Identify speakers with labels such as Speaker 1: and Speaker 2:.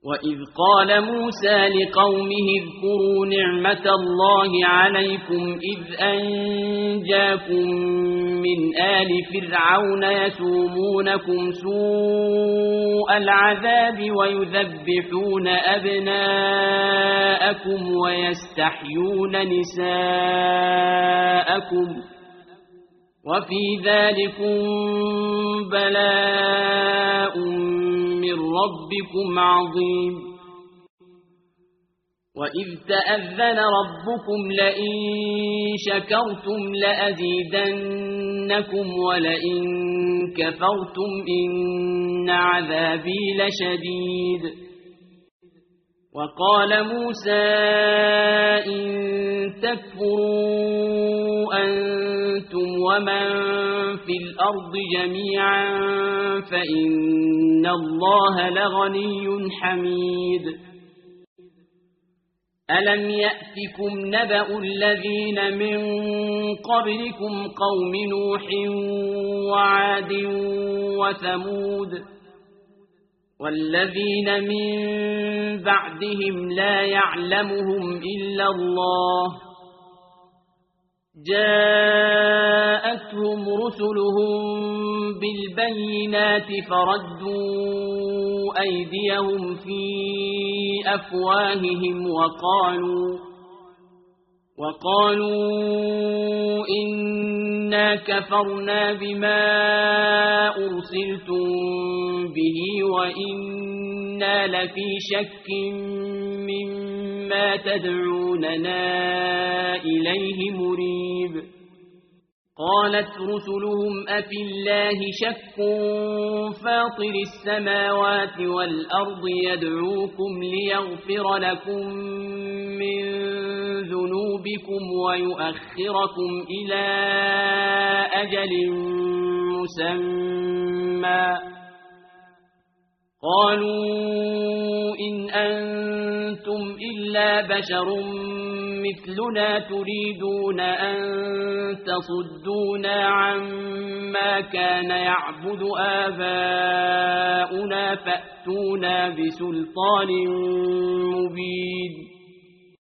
Speaker 1: وإذ قال موسى لقومه اذكروا نعمة الله عليكم إذ أنجاكم من آل فرعون يسومونكم سوء العذاب ويذبحون أبناءكم ويستحيون نساءكم وفي ذلكم بلاء من ربكم عظيم وإذ تأذن ربكم لئن شكرتم لأزيدنكم ولئن كفرتم إن عذابي لشديد وقال موسى إن تكفروا أنتم ومن في الأرض جميعا فإن الله لغني حميد ألم يأتكم نبأ الذين من قبلكم قوم نوح وعاد وثمود والذين من بعدهم لا يعلمهم إلا الله جاءتهم رسلهم بالبينات فردوا أيديهم في أفواههم وقالوا إنا كفرنا بما أرسلتم به وإنا لفي شك مما تدعوننا إليه مريب قالت رسلهم أفي الله شك فاطر السماوات والأرض يدعوكم ليغفر لكم من ذنوبكم ويؤخركم إلى أجل مسمى قالوا إن أنتم إلا بشر مثلنا تريدون أن تصدونا عما كان يعبد آباؤنا فأتونا بسلطان مبين